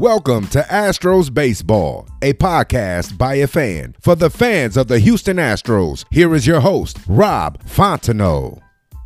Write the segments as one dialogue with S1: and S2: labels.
S1: Welcome to Astros Baseball, a podcast by a fan for the fans of the Houston Astros. Here is your host, Rob Fontenot.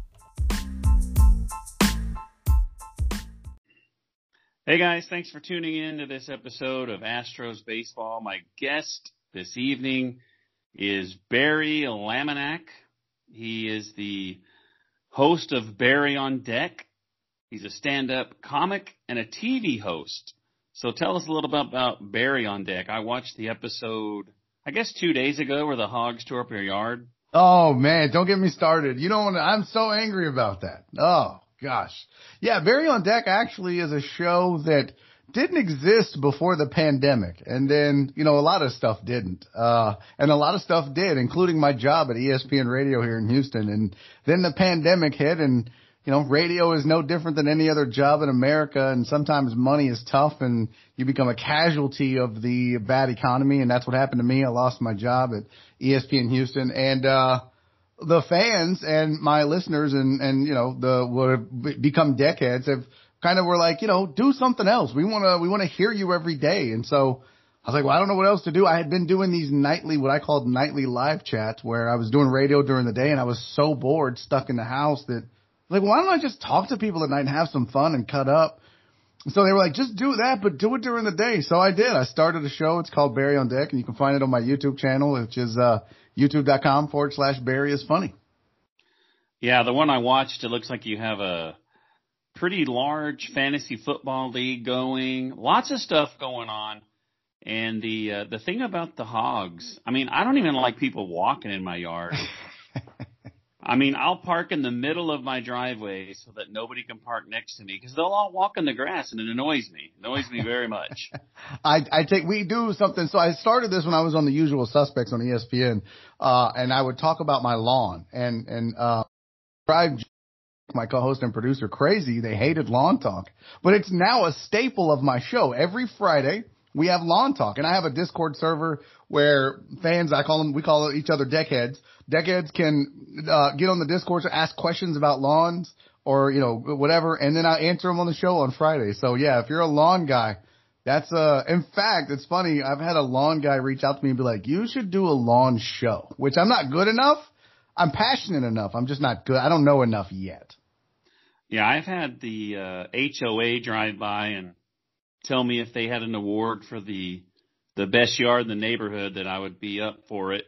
S2: Hey guys, thanks for tuning in to this episode of Astros Baseball. My guest this evening is Barry Laminack. He is the host of Barry on Deck. He's a stand-up comic and a TV host. So tell us a little bit about Barry on Deck. I watched the episode, I guess 2 days ago, where the hogs tore up your yard.
S3: Oh man, don't get me started. You don't want to, I'm so angry about that. Oh gosh. Yeah, Barry on Deck actually is a show that didn't exist before the pandemic. And then, a lot of stuff didn't. And a lot of stuff did, including my job at ESPN Radio here in Houston. And then the pandemic hit and radio is no different than any other job in America, and sometimes money is tough and you become a casualty of the bad economy, and that's what happened to me. I lost my job at ESPN Houston, and the fans and my listeners and what have become deckheads have kind of were like, do something else. We want to hear you every day. And so I was like, well, I don't know what else to do. I had been doing these nightly, what I called nightly live chats, where I was doing radio during the day, and I was so bored, stuck in the house, that like, why don't I just talk to people at night and have some fun and cut up? So they were like, just do that, but do it during the day. So I did. I started a show. It's called Barry on Deck, and you can find it on my YouTube channel, which is youtube.com/Barry is funny.
S2: Yeah, the one I watched, it looks like you have a pretty large fantasy football league going, lots of stuff going on. And the thing about the hogs, I mean, I don't even like people walking in my yard. I mean, I'll park in the middle of my driveway so that nobody can park next to me because they'll all walk in the grass and it annoys me. It annoys me very much.
S3: We do something. So I started this when I was on The Usual Suspects on ESPN, and I would talk about my lawn and drive my co-host and producer crazy. They hated lawn talk, but it's now a staple of my show. Every Friday we have lawn talk, and I have a Discord server where fans, we call each other deckheads. Deckheads can get on the Discord to ask questions about lawns or, whatever, and then I answer them on the show on Friday. So, yeah, if you're a lawn guy, that's in fact, it's funny. I've had a lawn guy reach out to me and be like, you should do a lawn show, which I'm not good enough. I'm passionate enough. I'm just not good. I don't know enough yet.
S2: Yeah, I've had the HOA drive by and tell me if they had an award for the best yard in the neighborhood that I would be up for it.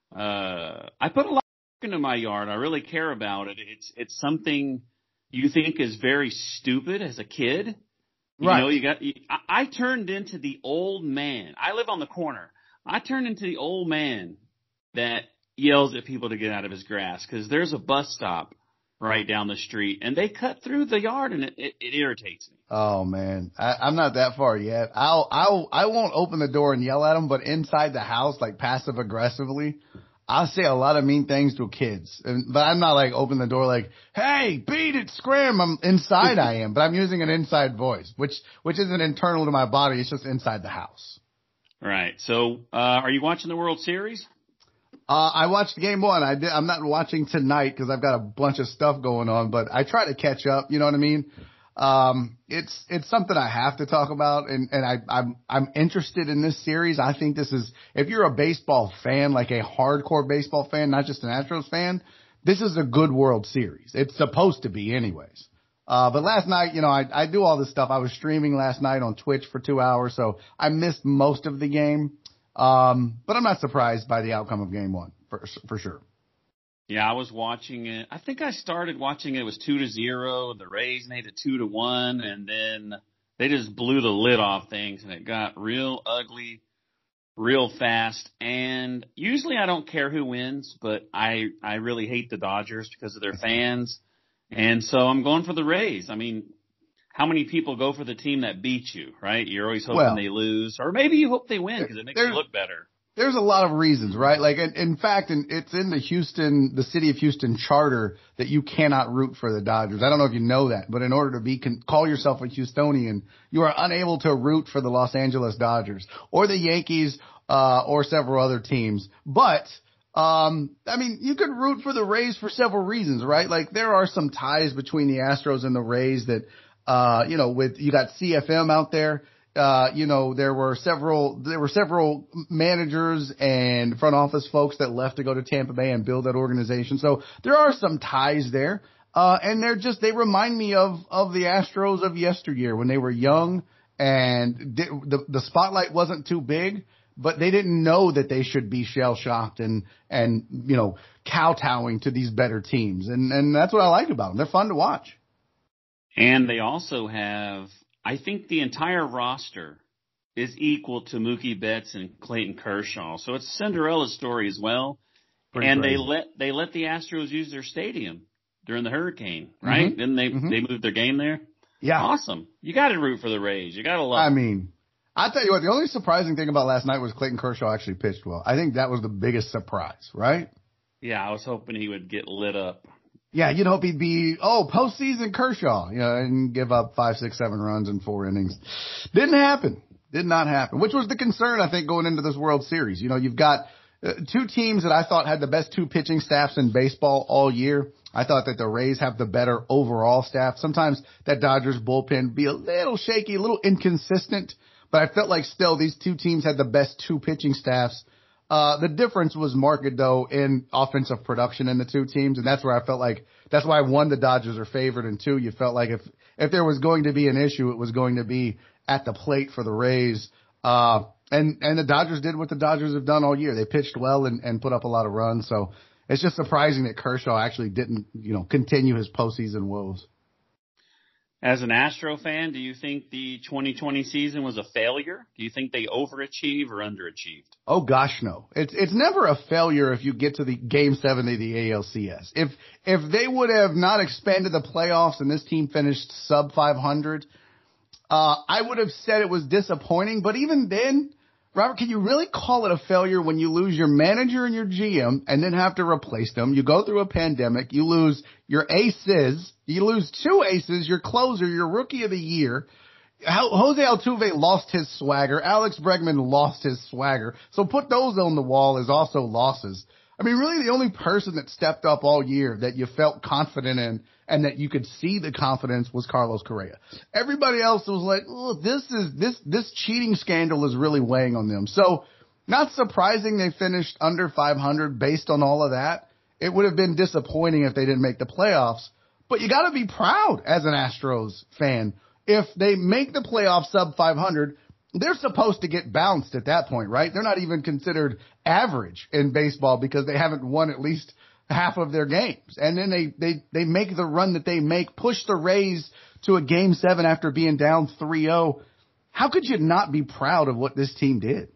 S2: I put a lot of work into my yard. I really care about it. It's something you think is very stupid as a kid.
S3: Right.
S2: I turned into the old man. I live on the corner. I turned into the old man that yells at people to get out of his grass because there's a bus stop right down the street and they cut through the yard and it irritates me.
S3: Oh man, I'm not that far yet. I won't open the door and yell at them, but inside the house, like passive aggressively, I'll say a lot of mean things to kids. But I'm not like open the door like, hey, beat it, scram. I'm inside. I am, but I'm using an inside voice, which isn't internal to my body. It's just inside the house.
S2: Right. So, are you watching the World Series?
S3: I watched game one. I'm not watching tonight because I've got a bunch of stuff going on, but I try to catch up. You know what I mean? It's something I have to talk about, and I'm interested in this series. I think this is, if you're a baseball fan, like a hardcore baseball fan, not just an Astros fan, this is a good World Series. It's supposed to be anyways. But last night, I do all this stuff. I was streaming last night on Twitch for 2 hours, so I missed most of the game. But I'm not surprised by the outcome of game one for sure.
S2: Yeah, I was watching it. I think I started watching it. It was 2-0. The Rays made it 2-1, and then they just blew the lid off things, and it got real ugly, real fast. And usually I don't care who wins, but I really hate the Dodgers because of their fans, and so I'm going for the Rays. I mean, how many people go for the team that beats you, right? You're always hoping they lose, or maybe you hope they win because it makes you look better.
S3: There's a lot of reasons, right? Like, in fact, it's in the city of Houston charter that you cannot root for the Dodgers. I don't know if you know that, but in order to call yourself a Houstonian, you are unable to root for the Los Angeles Dodgers or the Yankees, or several other teams. But, you could root for the Rays for several reasons, right? Like, there are some ties between the Astros and the Rays that, you got CFM out there. There were several managers and front office folks that left to go to Tampa Bay and build that organization. So there are some ties there. And they remind me of the Astros of yesteryear when they were young and the spotlight wasn't too big, but they didn't know that they should be shell shocked and kowtowing to these better teams. And that's what I like about them. They're fun to watch.
S2: And they also have, I think the entire roster is equal to Mookie Betts and Clayton Kershaw. So it's a Cinderella story as well. Pretty and crazy. they let the Astros use their stadium during the hurricane, right?
S3: Mm-hmm.
S2: Didn't they moved their game there?
S3: Yeah.
S2: Awesome. You got to root for the Rays. You got to love
S3: I mean, I'll tell you what, the only surprising thing about last night was Clayton Kershaw actually pitched well. I think that was the biggest surprise, right?
S2: Yeah, I was hoping he would get lit up.
S3: Yeah, you'd hope he'd be, postseason Kershaw, and give up 5, 6, 7 runs in 4 innings. Didn't happen. Did not happen, which was the concern, I think, going into this World Series. You've got 2 teams that I thought had the best 2 pitching staffs in baseball all year. I thought that the Rays have the better overall staff. Sometimes that Dodgers bullpen be a little shaky, a little inconsistent, but I felt like still these 2 teams had the best 2 pitching staffs. The difference was marked, though, in offensive production in the 2 teams, and that's where I felt like that's why, 1, the Dodgers are favored, and 2, you felt like if there was going to be an issue, it was going to be at the plate for the Rays. And the Dodgers did what the Dodgers have done all year. They pitched well and put up a lot of runs, so it's just surprising that Kershaw actually didn't, continue his postseason woes.
S2: As an Astro fan, do you think the 2020 season was a failure? Do you think they overachieved or underachieved?
S3: Oh gosh, no. It's never a failure if you get to the Game 7 of the ALCS. If they would have not expanded the playoffs and this team finished sub 500, I would have said it was disappointing. But even then, Robert, can you really call it a failure when you lose your manager and your GM and then have to replace them? You go through a pandemic, you lose your aces, you lose 2 aces, your closer, your rookie of the year. Jose Altuve lost his swagger. Alex Bregman lost his swagger. So put those on the wall as also losses. I mean, really the only person that stepped up all year that you felt confident in and that you could see the confidence was Carlos Correa. Everybody else was like, oh, this cheating scandal is really weighing on them. So not surprising they finished under 500 based on all of that. It would have been disappointing if they didn't make the playoffs, but you got to be proud as an Astros fan. If they make the playoffs sub 500, they're supposed to get bounced at that point, right? They're not even considered average in baseball because they haven't won at least half of their games. And then they make the run that they make, push the Rays to a Game 7 after being down 3-0. How could you not be proud of what this team did?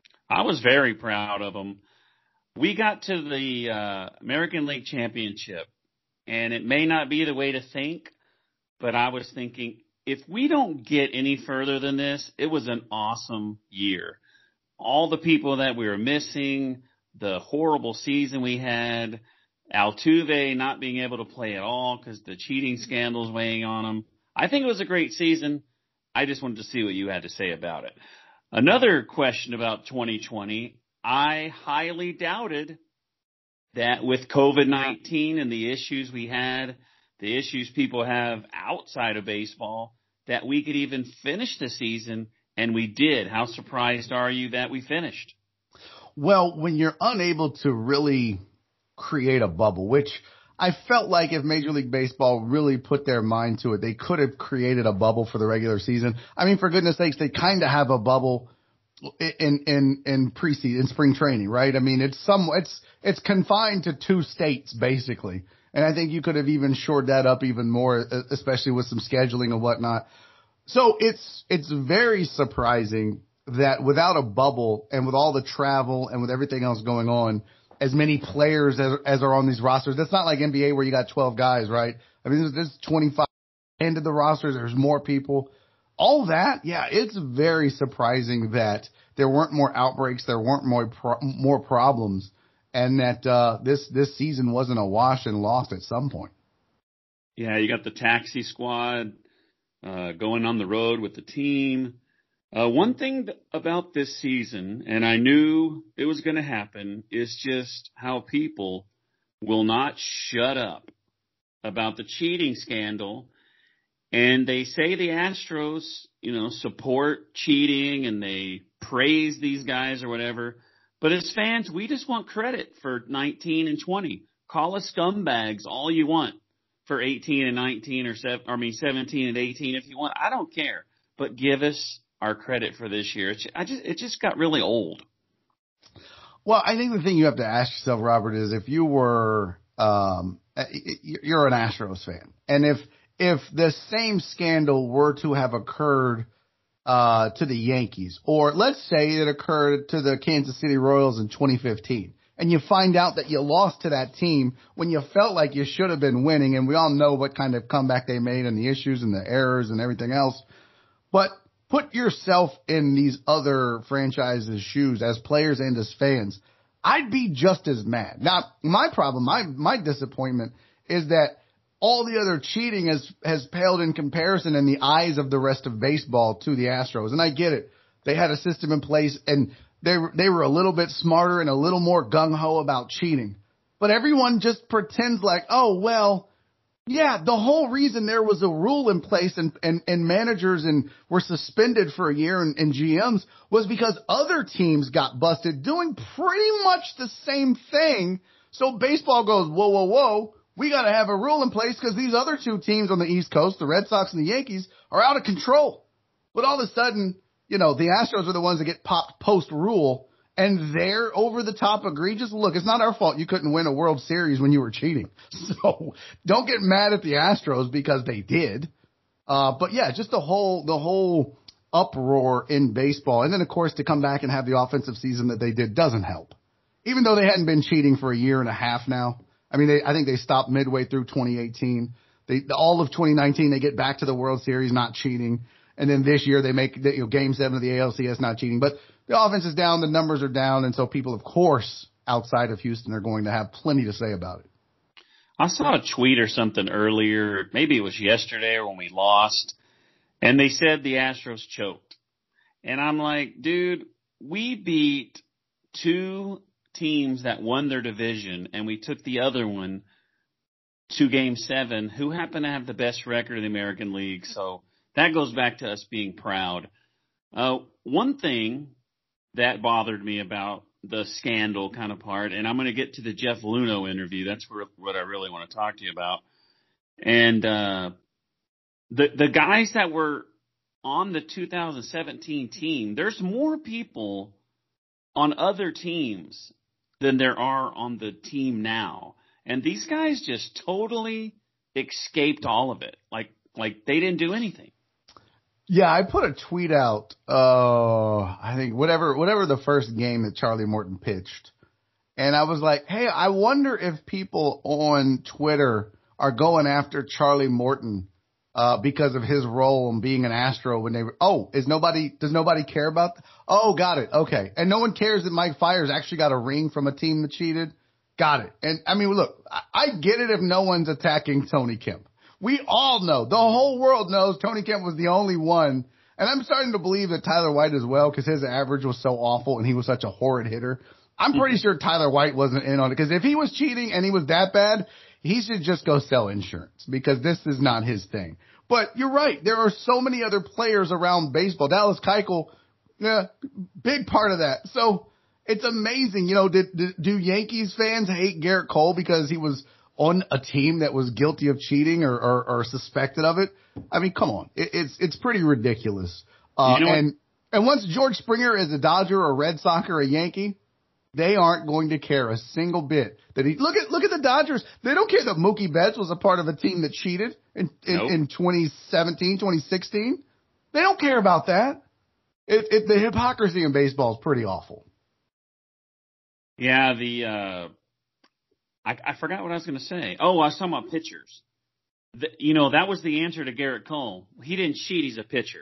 S2: I was very proud of them. We got to the American League Championship, and it may not be the way to think, but I was thinking, if we don't get any further than this, it was an awesome year. All the people that we were missing, the horrible season we had, Altuve not being able to play at all because the cheating scandals weighing on him. I think it was a great season. I just wanted to see what you had to say about it. Another question about 2020, I highly doubted that with COVID-19 and the issues we had, the issues people have outside of baseball, that we could even finish the season, and we did. How surprised are you that we finished?
S3: Well, when you're unable to really create a bubble, which I felt like if Major League Baseball really put their mind to it, they could have created a bubble for the regular season. I mean, for goodness sakes, they kind of have a bubble in preseason, in spring training, right? I mean, it's confined to 2 states basically. And I think you could have even shored that up even more, especially with some scheduling and whatnot. So it's very surprising that without a bubble and with all the travel and with everything else going on, as many players as are on these rosters, that's not like NBA where you got 12 guys, right? I mean, there's 25 into the rosters. There's more people. All that, yeah, it's very surprising that there weren't more outbreaks, there weren't more problems, and that this season wasn't a wash and lost at some point.
S2: Yeah, you got the taxi squad going on the road with the team. One thing about this season, and I knew it was going to happen, is just how people will not shut up about the cheating scandal. And they say the Astros, support cheating and they praise these guys or whatever. But as fans, we just want credit for 19 and 20. Call us scumbags all you want for 18 and 19 or 17 and 18 if you want. I don't care. But give us our credit for this year. It just got really old.
S3: Well, I think the thing you have to ask yourself, Robert, is if you were you're an Astros fan, and if the same scandal were to have occurred to the Yankees, or let's say it occurred to the Kansas City Royals in 2015, and you find out that you lost to that team when you felt like you should have been winning, and we all know what kind of comeback they made and the issues and the errors and everything else. But put yourself in these other franchises' shoes as players and as fans. I'd be just as mad. Now, my problem, my disappointment is that all the other cheating has paled in comparison in the eyes of the rest of baseball to the Astros. And I get it. They had a system in place and they were a little bit smarter and a little more gung-ho about cheating. But everyone just pretends like, oh, well, yeah, the whole reason there was a rule in place and managers were suspended for a year and GMs was because other teams got busted doing pretty much the same thing. So baseball goes, whoa, whoa, whoa. We got to have a rule in place because these other two teams on the East Coast, the Red Sox and the Yankees, are out of control. But all of a sudden, the Astros are the ones that get popped post-rule, and they're over-the-top egregious. Look, it's not our fault you couldn't win a World Series when you were cheating. So don't get mad at the Astros because they did. But, yeah, just the whole uproar in baseball. And then, of course, to come back and have the offensive season that they did doesn't help. Even though they hadn't been cheating for a year and a half now. I mean, I think they stopped midway through 2018. All of 2019, they get back to the World Series not cheating. And then this year they make Game 7 of the ALCS not cheating. But the offense is down, the numbers are down, and so people, of course, outside of Houston are going to have plenty to say about it.
S2: I saw a tweet or something earlier, maybe it was yesterday or when we lost, and they said the Astros choked. And I'm like, dude, we beat two teams that won their division, and we took the other one to Game 7, who happened to have the best record in the American League. So that goes back to us being proud. One thing that bothered me about the scandal kind of part, and I'm going to get to the Jeff Luhnow interview. That's what I really want to talk to you about. And the guys that were on the 2017 team, there's more people on other teams than there are on the team now. And these guys just totally escaped all of it. Like they didn't do anything.
S3: Yeah, I put a tweet out, I think whatever the first game that Charlie Morton pitched. And I was like, hey, I wonder if people on Twitter are going after Charlie Morton because of his role in being an Astro when does nobody care about that? Oh, got it. Okay. And no one cares that Mike Fiers actually got a ring from a team that cheated. Got it. And I mean, look, I get it if no one's attacking Tony Kemp. We all know, the whole world knows Tony Kemp was the only one. And I'm starting to believe that Tyler White as well, because his average was so awful and he was such a horrid hitter. I'm pretty sure Tyler White wasn't in on it, because if he was cheating and he was that bad, he should just go sell insurance, because this is not his thing. But you're right. There are so many other players around baseball. Dallas Keuchel, big part of that. So it's amazing. Do Yankees fans hate Garrett Cole because he was on a team that was guilty of cheating or suspected of it? I mean, come on. It's pretty ridiculous. And once George Springer is a Dodger or a Red Sox or a Yankee, they aren't going to care a single bit that look at the Dodgers. They don't care that Mookie Betts was a part of a team that cheated in 2017, 2016. They don't care about that. The hypocrisy in baseball is pretty awful.
S2: Yeah, I forgot what I was going to say. Oh, I was talking about pitchers. That was the answer to Garrett Cole. He didn't cheat. He's a pitcher.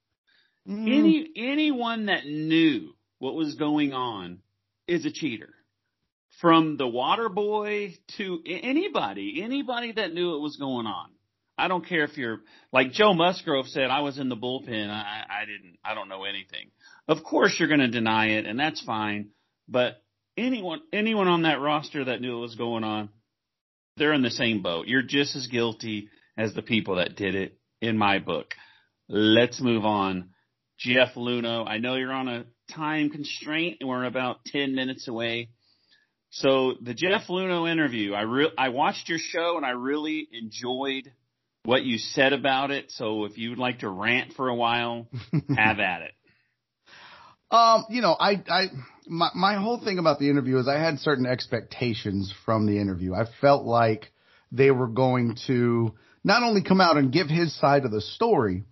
S2: Anyone that knew what was going on is a cheater. From the water boy to anybody that knew what was going on. I don't care if you're like Joe Musgrove said, I was in the bullpen. I don't know anything. Of course you're going to deny it, and that's fine. But anyone on that roster that knew what was going on, they're in the same boat. You're just as guilty as the people that did it. in my book. Let's move on. Jeff Luhnow, I know you're on a time constraint and we're about 10 minutes away. So the Jeff Luhnow interview, I watched your show and I really enjoyed what you said about it. So if you would like to rant for a while, have at it.
S3: My whole thing about the interview is I had certain expectations from the interview. I felt like they were going to not only come out and give his side of the story,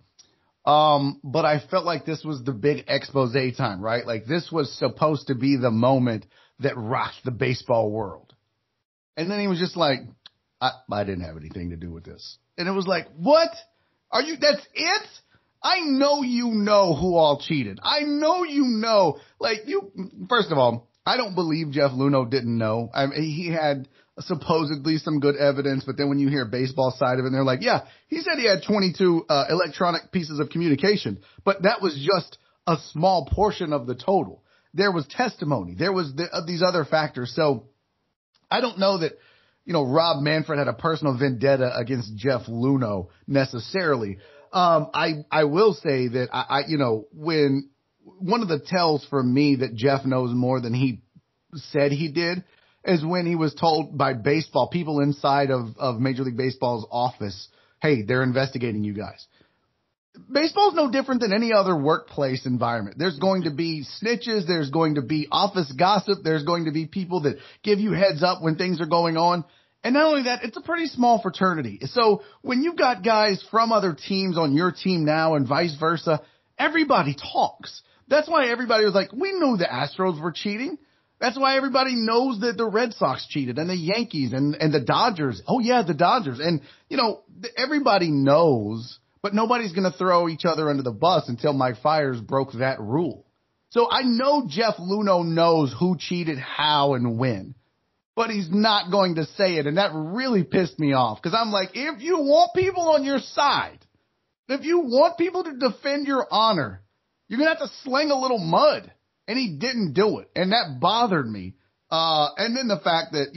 S3: but I felt like this was the big expose time, right? Like this was supposed to be the moment that rocked the baseball world. And then he was just like, I didn't have anything to do with this. And it was like, what? That's it? I know you know who all cheated. I know you know. First of all, I don't believe Jeff Luhnow didn't know. I mean, he had supposedly some good evidence, but then when you hear baseball side of it, they're like, yeah, he said he had 22 electronic pieces of communication, but that was just a small portion of the total. There was testimony. There was these other factors. So I don't know that, Rob Manfred had a personal vendetta against Jeff Luhnow necessarily. I will say that when one of the tells for me that Jeff knows more than he said he did is when he was told by people inside of Major League Baseball's office, hey, they're investigating you guys. Baseball's no different than any other workplace environment. There's going to be snitches. There's going to be office gossip. There's going to be people that give you heads up when things are going on. And not only that, it's a pretty small fraternity. So when you've got guys from other teams on your team now and vice versa, everybody talks. That's why everybody was like, we knew the Astros were cheating. That's why everybody knows that the Red Sox cheated and the Yankees and the Dodgers. Oh, yeah, the Dodgers. And, everybody knows, but nobody's going to throw each other under the bus until Mike Fiers broke that rule. So I know Jeff Luhnow knows who cheated, how, and when. But he's not going to say it, and that really pissed me off. Because I'm like, if you want people on your side, if you want people to defend your honor, you're going to have to sling a little mud. And he didn't do it. And that bothered me. And then the fact that,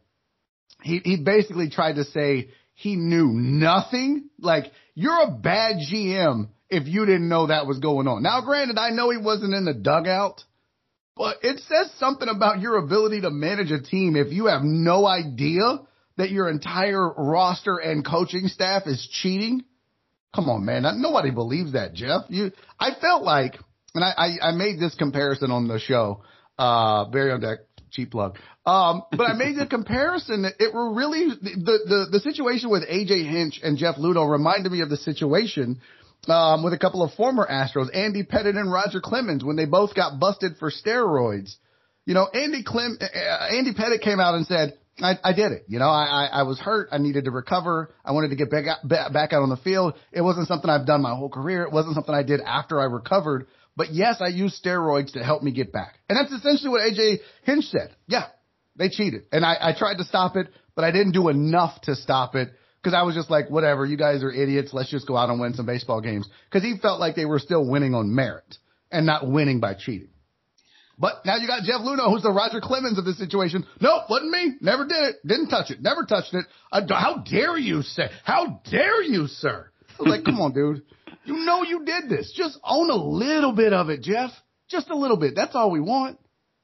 S3: he basically tried to say he knew nothing. Like, you're a bad GM if you didn't know that was going on. Now, granted, I know he wasn't in the dugout. But it says something about your ability to manage a team if you have no idea that your entire roster and coaching staff is cheating. Come on, man. Nobody believes that, Jeff. I felt like, and I made this comparison on the show, Barry on Deck, cheap plug. But I made the comparison that it were really the situation with AJ Hinch and Jeff Luhnow reminded me of the situation with a couple of former Astros, Andy Pettitte and Roger Clemens, when they both got busted for steroids. Andy Pettitte came out and said, I did it. I was hurt. I needed to recover. I wanted to get back out on the field. It wasn't something I've done my whole career. It wasn't something I did after I recovered. But yes, I used steroids to help me get back. And that's essentially what AJ Hinch said. Yeah, they cheated. And I tried to stop it, but I didn't do enough to stop it. Because I was just like, whatever, you guys are idiots. Let's just go out and win some baseball games. Because he felt like they were still winning on merit and not winning by cheating. But now you got Jeff Luhnow, who's the Roger Clemens of this situation. Nope, wasn't me. Never did it. Didn't touch it. Never touched it. How dare you say? How dare you, sir? I was like, come on, dude. You know you did this. Just own a little bit of it, Jeff. Just a little bit. That's all we want.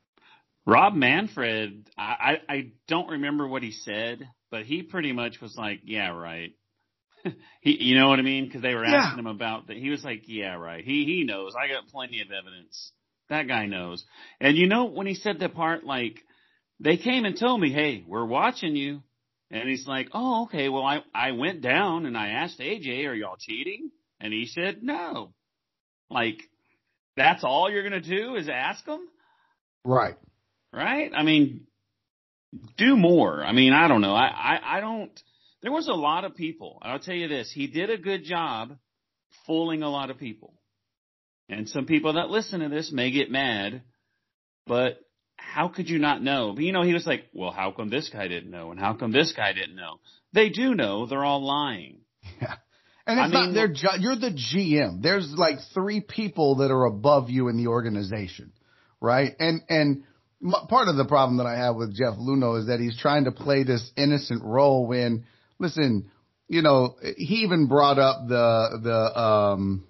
S2: Rob Manfred, I don't remember what he said, but he pretty much was like, yeah, right. You know what I mean? Because they were asking him about that. He was like, yeah, right. He knows. I got plenty of evidence. That guy knows. And when he said the part, like, they came and told me, hey, we're watching you. And he's like, oh, okay. Well, I went down and I asked AJ, are y'all cheating? And he said, no. Like, that's all you're going to do is ask them?
S3: Right.
S2: Right? I mean, do more. I mean, I don't know. I don't. There was a lot of people. I'll tell you this. He did a good job fooling a lot of people. And some people that listen to this may get mad, but how could you not know? But, he was like, well, how come this guy didn't know? And how come this guy didn't know? They do know. They're all lying.
S3: Yeah. And it's not their job. You're the GM. There's like 3 people that are above you in the organization, right? And part of the problem that I have with Jeff Luhnow is that he's trying to play this innocent role when, listen, you know, he even brought up the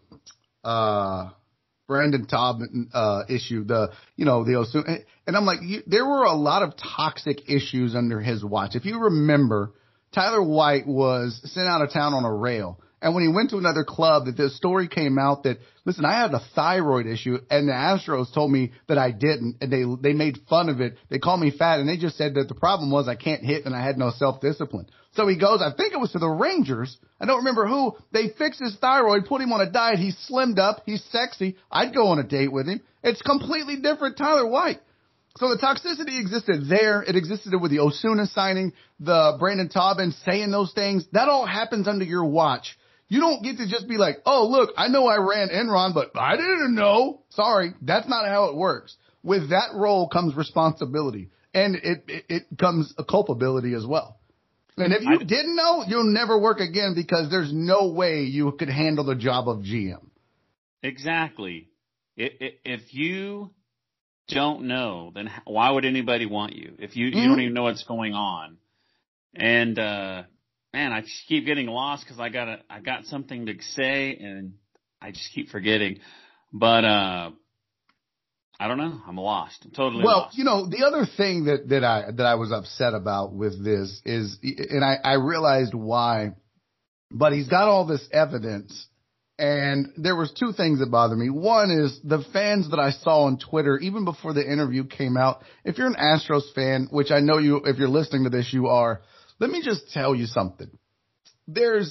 S3: Brandon Taub issue, the Osuna, and I'm like, there were a lot of toxic issues under his watch. If you remember, Tyler White was sent out of town on a rail. And when he went to another club, that the story came out that, listen, I had a thyroid issue, and the Astros told me that I didn't, and they made fun of it. They called me fat, and they just said that the problem was I can't hit and I had no self-discipline. So he goes, I think it was to the Rangers. I don't remember who. They fixed his thyroid, put him on a diet. He's slimmed up. He's sexy. I'd go on a date with him. It's completely different Tyler White. So the toxicity existed there. It existed with the Osuna signing, the Brandon Taub saying those things. That all happens under your watch. You don't get to just be like, oh, look, I know I ran Enron, but I didn't know. Sorry, that's not how it works. With that role comes responsibility, and it comes a culpability as well. And if you didn't know, you'll never work again because there's no way you could handle the job of GM.
S2: Exactly. If you don't know, then why would anybody want you? If you don't even know what's going on. And, man, I just keep getting lost because I got something to say and I just keep forgetting. But, I don't know. I'm lost. I'm totally lost.
S3: Well, you know, the other thing that I was upset about with this is, and I realized why, but he's got all this evidence. And there was two things that bothered me. One is the fans that I saw on Twitter, even before the interview came out. If you're an Astros fan, which I know you, if you're listening to this, you are, let me just tell you something. There's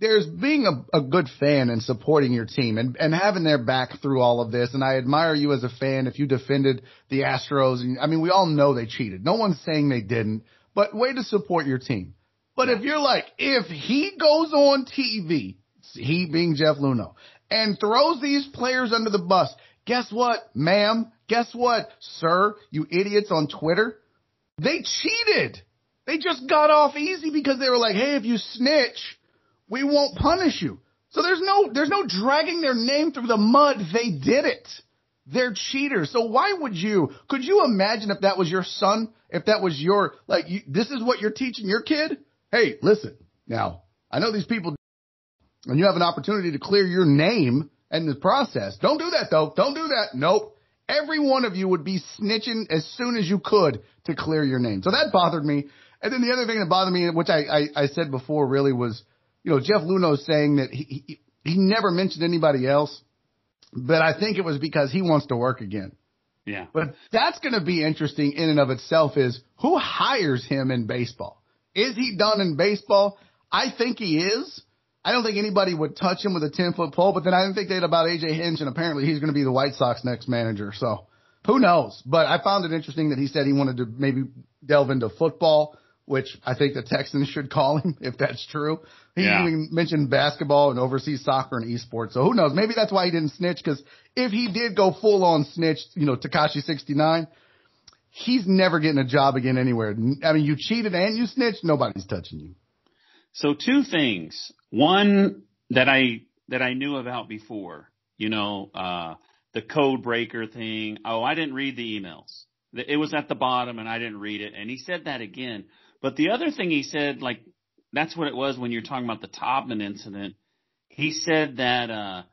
S3: being a good fan and supporting your team and having their back through all of this. And I admire you as a fan if you defended the Astros. And, I mean, we all know they cheated. No one's saying they didn't, but way to support your team. But if you're like, if he goes on TV, he being Jeff Luhnow, and throws these players under the bus, guess what, ma'am? Guess what, sir? You idiots on Twitter? They cheated. They just got off easy because they were like, hey, if you snitch, we won't punish you. So there's no dragging their name through the mud. They did it. They're cheaters. So why could you imagine if that was your son, if that was this is what you're teaching your kid? Hey, listen, now, I know these people, and you have an opportunity to clear your name in the process. Don't do that, though. Don't do that. Nope. Every one of you would be snitching as soon as you could to clear your name. So that bothered me. And then the other thing that bothered me, which I said before really was, you know, Jeff Luhnow saying that he never mentioned anybody else, but I think it was because he wants to work again.
S2: Yeah.
S3: But that's going to be interesting in and of itself is who hires him in baseball? Is he done in baseball? I think he is. I don't think anybody would touch him with a 10-foot pole, but then I didn't think they'd about A.J. Hinch, and apparently he's going to be the White Sox next manager. So who knows? But I found it interesting that he said he wanted to maybe delve into football, which I think the Texans should call him if that's true. He even mentioned basketball and overseas soccer and esports. So who knows? Maybe that's why he didn't snitch, because if he did go full on snitch, you know, Tekashi 69, he's never getting a job again anywhere. I mean, you cheated and you snitched, nobody's touching you.
S2: So two things. One that I knew about before, you know, the code breaker thing. Oh, I didn't read the emails. It was at the bottom and I didn't read it. And he said that again. But the other thing he said, like, that's what it was when you're talking about the Taubman incident. He said that,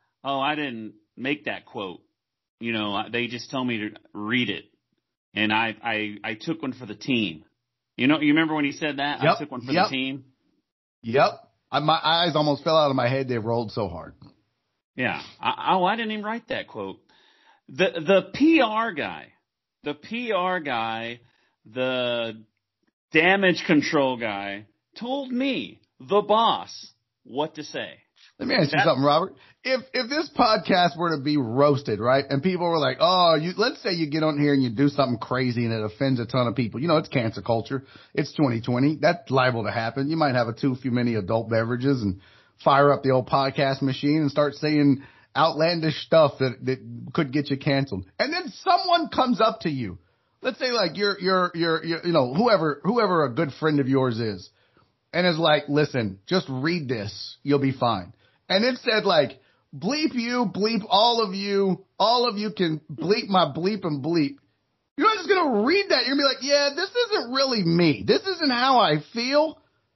S2: I didn't make that quote. You know, they just told me to read it. And I took one for the team. You know, you remember when he said that?
S3: Yep.
S2: I took one for the team.
S3: Yep. My eyes almost fell out of my head. They rolled so hard.
S2: Yeah. I didn't even write that quote. The PR guy, the damage control guy told me, the boss, what to say.
S3: Let me ask you something, Robert. If this podcast were to be roasted, right, and people were like, let's say you get on here and you do something crazy and it offends a ton of people. You know, it's cancer culture. It's 2020. That's liable to happen. You might have too many adult beverages and fire up the old podcast machine and start saying outlandish stuff that could get you canceled. And then someone comes up to you. Let's say like you're you know, whoever a good friend of yours is, and is like, listen, just read this. You'll be fine. And it said like, bleep you, bleep all of you can bleep my bleep and bleep. You're not just going to read that. You're going to be like, yeah, this isn't really me. This isn't how I feel.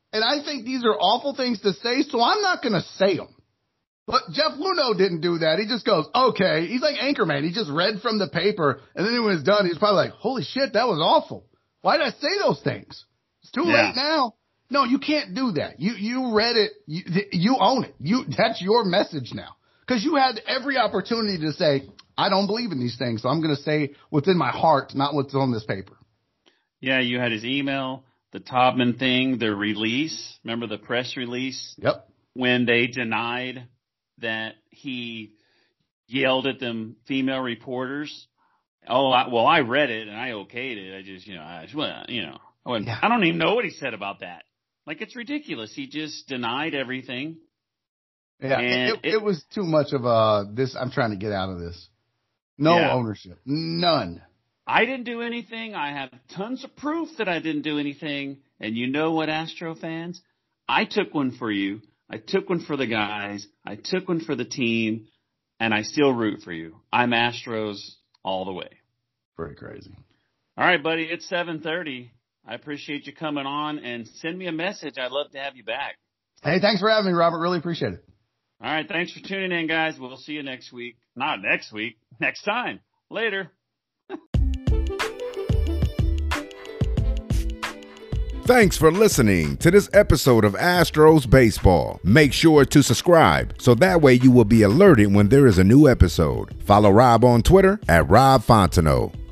S3: And I think these are awful things to say, so I'm not going to say them. But Jeff Luhnow didn't do that. He just goes, okay. He's like Anchorman. He just read from the paper, and then when it's done, he's probably like, holy shit, that was awful. Why did I say those things? It's too late now. No, you can't do that. You read it. You own it. That's your message now. Because you had every opportunity to say, I don't believe in these things, so I'm going to say what's in my heart, not what's on this paper.
S2: Yeah, you had his email, the Taubman thing, the release. Remember the press release?
S3: Yep.
S2: When they denied that he yelled at them female reporters. Oh, I read it and I okayed it. I don't even know what he said about that. Like, it's ridiculous. He just denied everything.
S3: Yeah, it was too much of this. I'm trying to get out of this. No ownership. None.
S2: I didn't do anything. I have tons of proof that I didn't do anything. And you know what, Astro fans? I took one for you. I took one for the guys. I took one for the team. And I still root for you. I'm Astros all the way.
S3: Pretty crazy.
S2: All right, buddy. It's 7:30. I appreciate you coming on. And send me a message. I'd love to have you back.
S3: Hey, thanks for having me, Robert. Really appreciate it.
S2: All right. Thanks for tuning in, guys. We'll see you next week. Not next week. Next time. Later.
S1: Thanks for listening to this episode of Astros Baseball. Make sure to subscribe so that way you will be alerted when there is a new episode. Follow Rob on Twitter at Rob Fontenot.